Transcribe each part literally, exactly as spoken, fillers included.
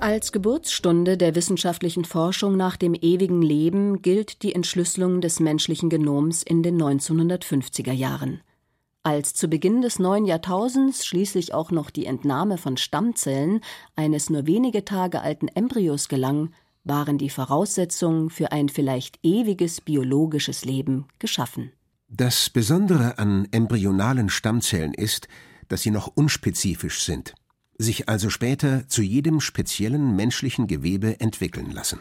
Als Geburtsstunde der wissenschaftlichen Forschung nach dem ewigen Leben gilt die Entschlüsselung des menschlichen Genoms in den neunzehnhundertfünfziger Jahren. Als zu Beginn des neuen Jahrtausends schließlich auch noch die Entnahme von Stammzellen eines nur wenige Tage alten Embryos gelang, waren die Voraussetzungen für ein vielleicht ewiges biologisches Leben geschaffen. Das Besondere an embryonalen Stammzellen ist, dass sie noch unspezifisch sind, sich also später zu jedem speziellen menschlichen Gewebe entwickeln lassen.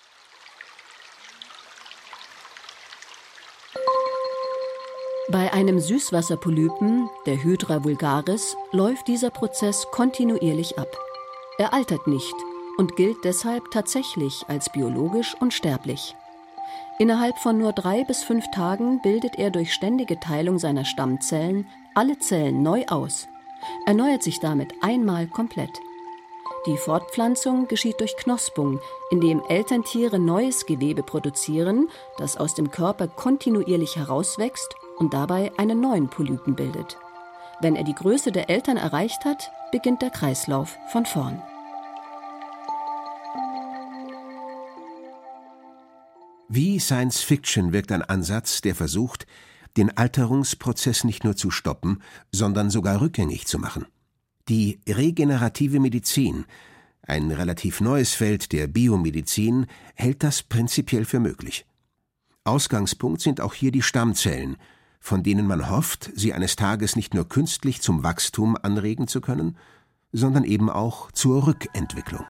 Bei einem Süßwasserpolypen, der Hydra vulgaris, läuft dieser Prozess kontinuierlich ab. Er altert nicht und gilt deshalb tatsächlich als biologisch unsterblich. Innerhalb von nur drei bis fünf Tagen bildet er durch ständige Teilung seiner Stammzellen alle Zellen neu aus, erneuert sich damit einmal komplett. Die Fortpflanzung geschieht durch Knospung, indem Elterntiere neues Gewebe produzieren, das aus dem Körper kontinuierlich herauswächst und dabei einen neuen Polypen bildet. Wenn er die Größe der Eltern erreicht hat, beginnt der Kreislauf von vorn. Wie Science Fiction wirkt ein Ansatz, der versucht, den Alterungsprozess nicht nur zu stoppen, sondern sogar rückgängig zu machen. Die regenerative Medizin, ein relativ neues Feld der Biomedizin, hält das prinzipiell für möglich. Ausgangspunkt sind auch hier die Stammzellen, von denen man hofft, sie eines Tages nicht nur künstlich zum Wachstum anregen zu können, sondern eben auch zur Rückentwicklung.